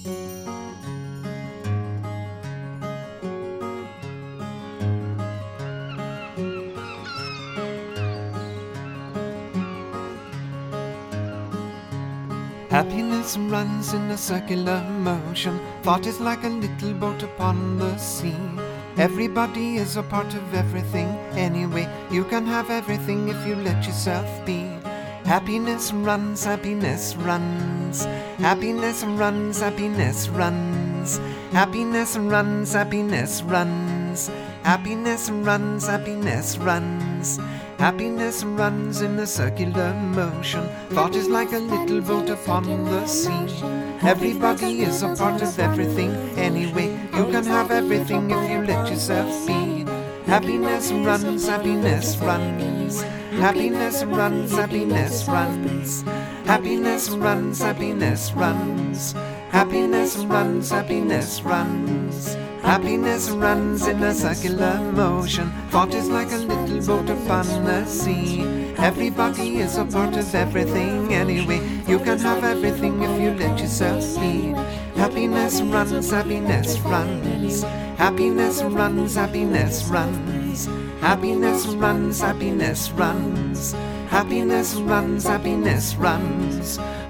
Happiness runs in a circular motion. Thought is like a little boat upon the sea. Everybody is a part of everything. Anyway, you can have everything if you let yourself be. Happiness runs, happiness runs. Happiness runs, happiness runs. Happiness runs, happiness runs. Happiness runs, happiness runs. Happiness runs in a circular motion. Thought is like a little boat upon the sea. Everybody is a part of everything. Anyway, you can have everything if you let yourself be. Happiness runs, happiness runs. Happiness runs, happiness runs. Happiness runs, happiness runs. Happiness runs, happiness runs. Happiness runs in a circular motion. Thought is like a little boat upon the sea. Everybody is a part of everything. Anyway, you can have everything if you let yourself be. Happiness runs, happiness runs. Happiness runs, happiness runs. Happiness runs, happiness runs. Happiness runs, happiness runs.